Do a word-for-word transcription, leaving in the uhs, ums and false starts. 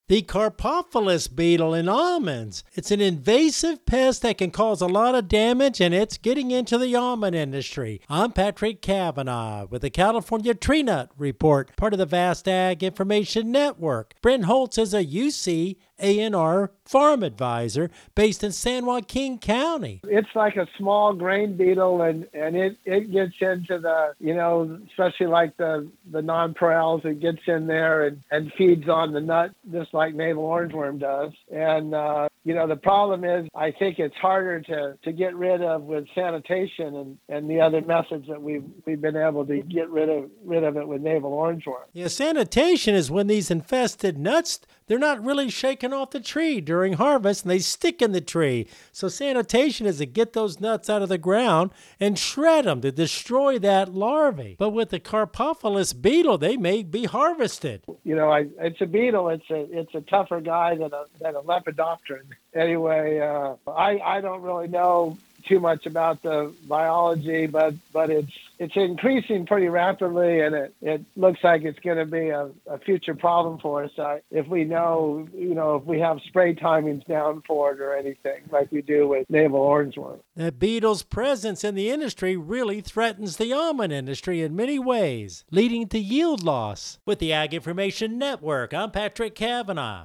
The Carpophilus beetle in almonds. It's an invasive pest that can cause a lot of damage, and it's getting into the almond industry. I'm Patrick Cavanaugh with the California Tree Nut Report, part of the Vast Ag Information Network. Brent Holtz is a U C A N R farm advisor based in San Joaquin County. It's like a small grain beetle, and, and it, it gets into the, you know, especially like the, the nonpareils, it gets in there and, and feeds on the nut just like navel orangeworm does. And, uh, you know, the problem is I think it's harder to, to get rid of with sanitation and, and the other methods that we've, we've been able to get rid of, rid of it with navel orangeworm. Yeah, sanitation is when these infested nuts, they're not really shaken off the tree during harvest and they stick in the tree. So sanitation is to get those nuts out of the ground and shred them to destroy that larvae. But with the Carpophilus beetle, they may be harvested. You know, I, it's a beetle. It's a it's a tougher guy than a than a lepidopteran. Anyway, uh, I I don't really know too much about the biology, but but it's it's increasing pretty rapidly, and it, it looks like it's going to be a, a future problem for us. I, if we know, you know, if we have spray timings down for it or anything like we do with navel orangeworm. The beetle's presence in the industry really threatens the almond industry in many ways, leading to yield loss. With the Ag Information Network, I'm Patrick Cavanaugh.